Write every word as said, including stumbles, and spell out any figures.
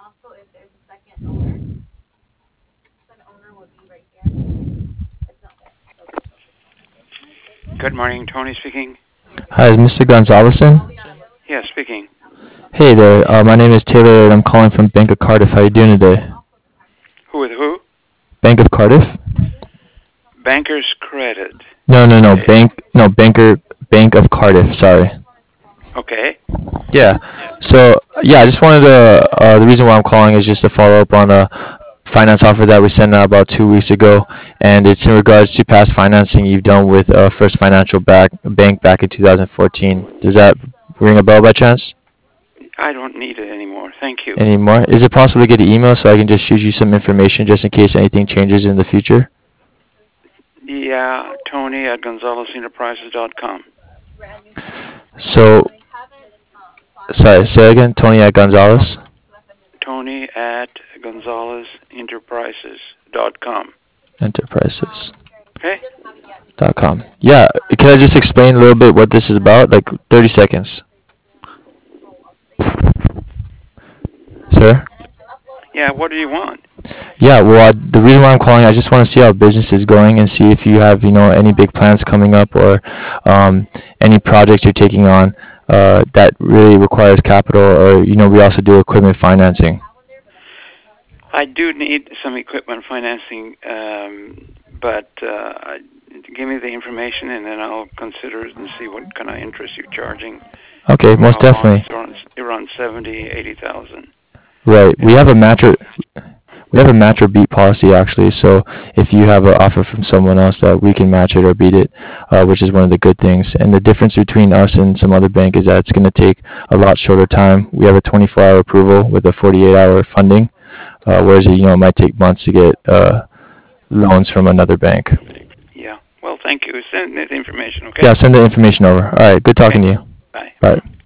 Good morning, Tony speaking. Hi, is Mister Gonzaleson? Yeah, speaking. Hey there, uh, my name is Taylor and I'm calling from Bank of Cardiff. How you doing today? Who with who? Bank of Cardiff? Banker's Credit. No, no, no, Okay. Bank, no, Banker, Bank of Cardiff, sorry. Okay. Yeah, so, yeah, I just wanted to, uh, the reason why I'm calling is just to follow up on a finance offer that we sent out about two weeks ago, and it's in regards to past financing you've done with uh, First Financial back, Bank back in two thousand fourteen. Does that ring a bell by chance? I don't need it anymore. Thank you. Anymore? Is it possible to get an email so I can just shoot you some information just in case anything changes in the future? Yeah, Tony at gonzales enterprises dot com. So, sorry, say again, Tony at Gonzalez Tony at gonzales enterprises dot com. Enterprises Okay? dot com. Yeah, can I just explain a little bit what this is about? Like thirty seconds. Sir? Yeah, what do you want? Yeah, well, I, the reason why I'm calling, I just want to see how business is going and see if you have, you know, any big plans coming up or um, any projects you're taking on uh, that really requires capital, or, you know, we also do equipment financing. I do need some equipment financing, um, but uh, give me the information and then I'll consider it and see what kind of interest you're charging Okay, for most how long. definitely. It's around, around seventy, eighty thousand. Right. We And have a then, match or we have a match or beat policy actually. So if you have an offer from someone else, that we can match it or beat it, uh, which is one of the good things. And the difference between us and some other bank is that it's going to take a lot shorter time. We have a twenty-four hour approval with a forty-eight hour funding, uh, whereas you know it might take months to get uh, loans from another bank. yeah. Well, thank you. Send me the information, okay? Yeah, send the information over. All right. Good talking Okay. to you. Bye. Bye.